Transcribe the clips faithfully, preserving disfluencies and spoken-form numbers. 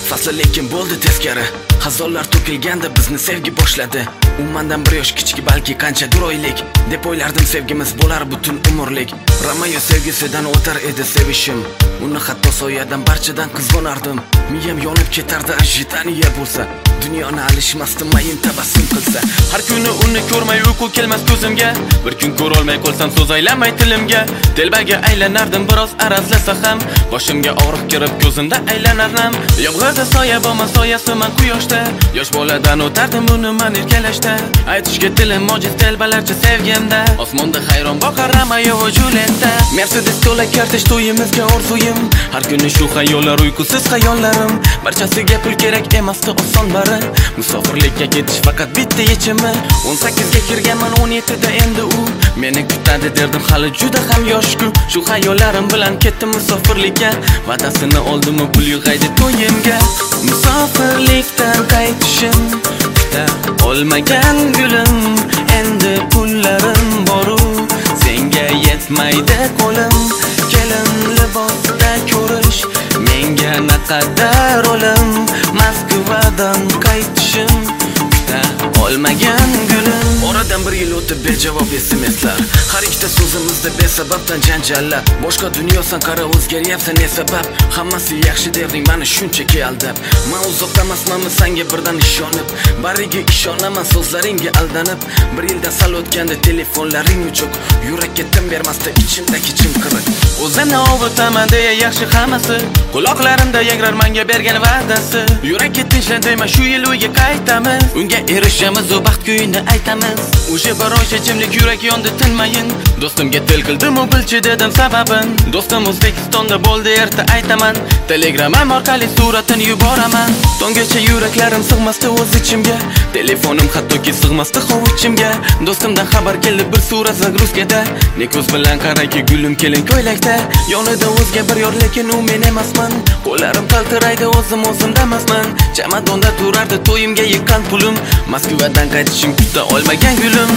fasli lekin bo'ldi teskari. Xazonlar to'kilganda bizni sevgi boshladi. U mendan bir yosh kichik, balki qanchadir oylik deb o'ylardim sevgimiz bo'lar butun umrlik. Romeo sevgisidan o'tar edi sevishim. Uni hatto soyadan barchadan qizg'onardim. Miyam yonib ketardi ajitaniya bo'lsa. Dunyoni alishmasdim mayin tabassum qilsa. Har kuni uni ko'rmay uyqu kelmas ko'zimga. Bir kun ko'ra olmay qolsam so'z aylamay tilimga. Telbaga aylanardim biroz arazlasa ham. Boshimga og'riq kirib ko'zimda aylanardim. Yomg'irda soya bo'lma soyasi man quyoshda. Yosh boladan o'tardim buni man erkalashda. Aytishga tilim mojiz telbalarcha sevgimda. Osmonda hayron boqar Romeo va Julietta. Mercedes to'la kartish to'yimizga orzuyim. Har kuni shu xayollar uyqusiz xayollarim. Barchasiga pul kerak emasdi oson bari. Musofirlikka ketish faqat bitta yechimi. o'n sakkizga kirganman o'n yettida endi u meni kutadi derdim hali juda ham yoshku. Shu xayollarim bilan ketdim musofirlikka. Va'dasini oldim pul yig'aydi to'yimga. Musofirlikdan qaytishim kuta olmagan gulim. Endi pullarim boru senga yetmaydi qo'lim. Kelin libosda ko'rish menga naqadar o'lim. Moskvadan qaytishim kuta olmagan gulim. Oradan bir yil o'tib bejavob S M S'lar. Har ikkita so'zimizda besababdan janjallar. Boshqa dunyosan qara o'zgaryapsan ne sabab? Hammasi yaxshi devring meni shunchaki aldab. Men uzoqdamasmanmi senga birdan ishonib. Bariga ishonaman so'zlaringga aldanib. Bir yildan sal o'tganda telefonlaring o'chiq. Yurakka tim bermasdi ichimdagi chimqiriq. O'zini ovutaman deya yaxshi hammasi. Quloqlarimda yangrar menga bergan va'dasi. Yurakka tinchlantirma shu yil uyga qaytamiz. Unga erishamiz u baxt kuyini aytamiz. O'sha bir oycha jimlik yurak yondi tinmayin. Do'stimga til qildim u bilchi dedim sababin. Do'stim O'zbekistonda bo'ldi erta aytaman. Telegramam orqali suratini yuboraman. Tongacha yuraklarim sig'masdi o'z ichimga. Telefonim hattoki sig'masdi hovuchimga. Do'stimdan xabar keldi bir surat zagruzkada. Ne ko'z bilan qarayki gulim kelin ko'ylakda. Yonida o'zga bir yor lekin u men emasman. Qo'llarim qaltiraydi o'zim o'zimda emasman. Chamadonda turardi to'yimga yiqqan pulim. Moskvadan qaytishim kuta olmagan gulim.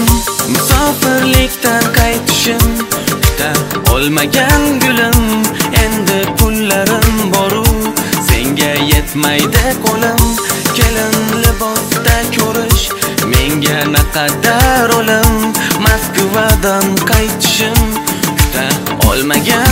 Musofirlikdan qaytishim kuta olmagan gulim. Endi pullarim boru senga yetmaydi qo'lim. Kelin libosda ko'rish menga naqadar o'lim. Moskvadan qaytishim kuta olmagan